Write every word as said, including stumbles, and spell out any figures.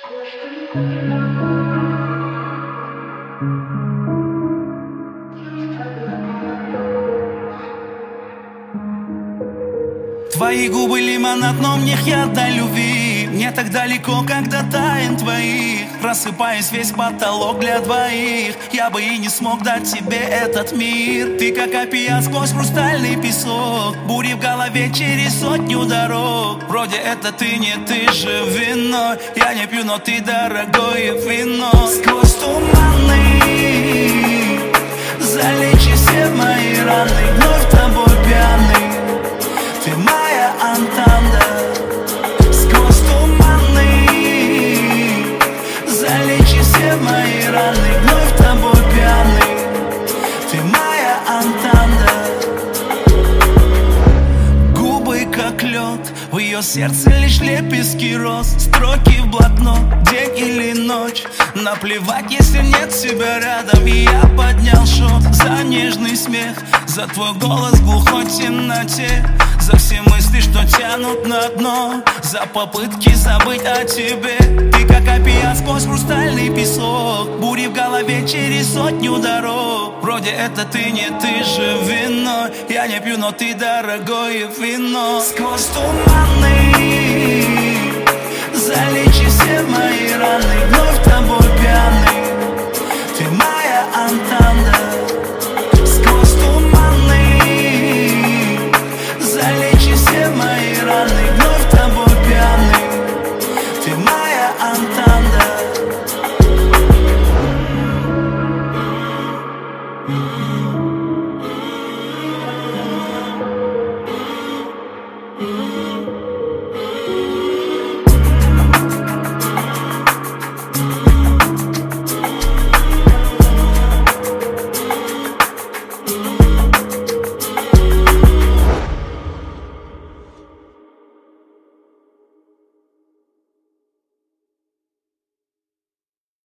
Твои губы лимонад, но в них яд до любви. Мне так далеко, когда тайн твоих. Просыпаясь, весь потолок для двоих. Я бы и не смог дать тебе этот мир. Ты как опиат сквозь хрустальный песок. Бури в голове через сотню дорог. Вроде это ты, не ты же вино. Я не пью, но ты дорогое вино. Сквозь туманы залечи все мои раны. Вновь тобой пьяный, ты моя антанда. Сквозь туманы залечи все мои раны. Вновь тобой пьяный, ты моя антанда. Губы как лед, в ее сердце лишь лепестки роз. Строки в блокнот, день или ночь. Наплевать, если нет тебя рядом. И я поднял шот за нежный смех, за твой голос в глухой темноте, за все мысли, что тянут на дно, за попытки забыть о тебе. Ты как опиат сквозь хрустальный песок. Бури в голове через сотню дорог. Вроде это ты, не ты же вино. Я не пью, но ты дорогое вино. Сквозь туманы